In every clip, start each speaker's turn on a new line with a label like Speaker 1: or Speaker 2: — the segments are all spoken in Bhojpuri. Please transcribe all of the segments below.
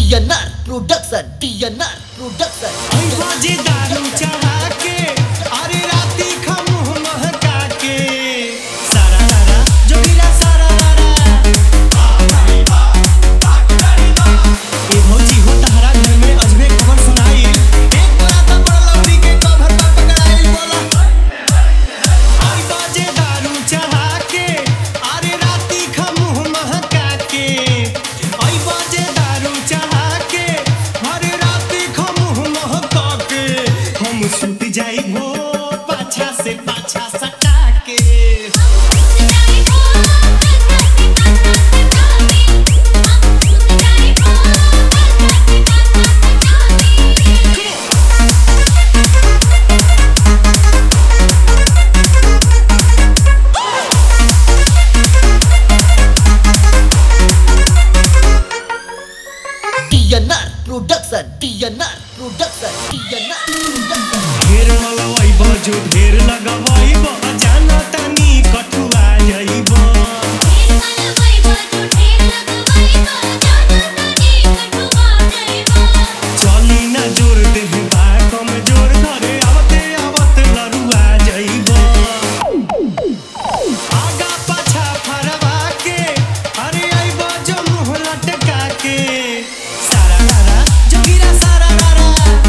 Speaker 1: TNR Production TNR Production
Speaker 2: बाजे दारू चढ़ा के अरे राती खमुह महका के सारा रारा जोगिरा सारा रारा ए भौजी हो तहरा घर में अजबे खबर सुनाई एक बोरा तो बड़ लौड़ी के कवर पर पकड़ाई बोला आई बाजे दारू चढ़ा के अरे राती खमुह महका के आई बाजे दारू चढ़ा के अरे राती खमुह महका के हम सुत जाई हो पाछा से पाछा सटा के
Speaker 1: TNR Production TNR Production TNR Production
Speaker 2: ढेर लगवाई बजो ढेर लगवाई ब जाना तनी कठुआ जाइब चली ना जोर देह बा कम जोर घरे आवते आवत लरुआ जाइब आगा पाछा फरवा के अरे आइब जो मुंह लटका के सारा रारा जोगिरा सारा रारा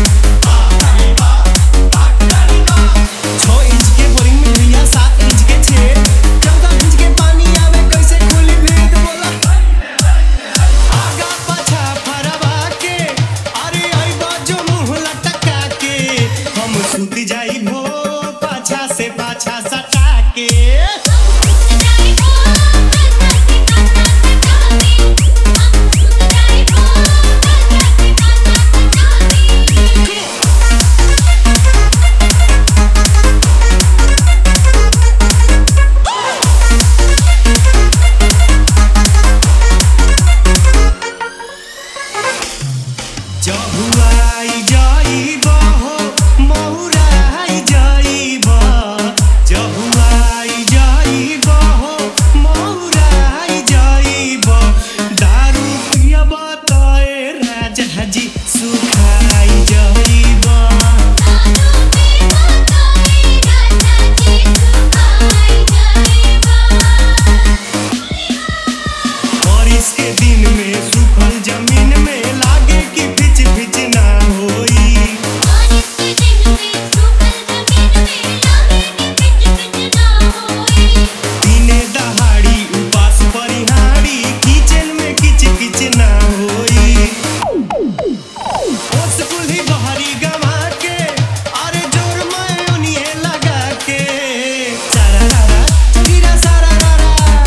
Speaker 2: 6 इंच के बोरिंग में भैया 7 इंच के छेद 14 इंच के पानी आवे कैसे खुली भेद बोला आगा पाछा फरवा के अरे आइब जो मुंह लटका के हम सुत जाइब हो पाछा से पाछा सटा के जहुआई जाइब हो महुराई जाइब जहुआई जाइब हो महुराई जाइब दारू पियब तए राजा जी सुखाई जाइब बारिश के दिन में सूखल जमीन में लागे कि फिच फिच ना होई दिने दहाड़ी उपास परिहारी किचन में किच किच ना होई ओस कुल्ही बहरी गवा के अरे जोर में उन्हें लगा के सारा रारा जोगिरा सारा रारा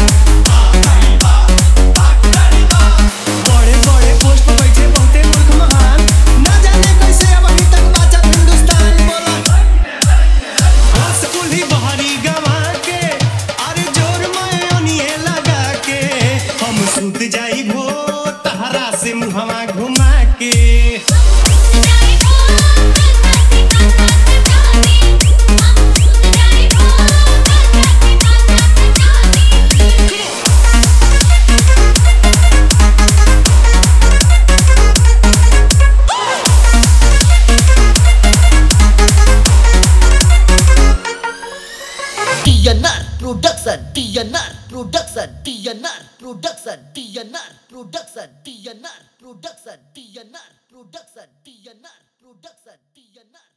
Speaker 2: बड़े बड़े पोस्ट पर बैठे बहुते मूर्ख महान ना जाने कैसे अब अभी तक बाचा हिंदुस्तान बोला बस कुल्ही बहरी गवा के अरे जोर में उन्हें लगा के हम सुत जाइब हो तहरा से मुहवा घुमा के
Speaker 1: TNR Production TNR Production TNR Production TNR Production TNR Production TNR Production TNR Production TNR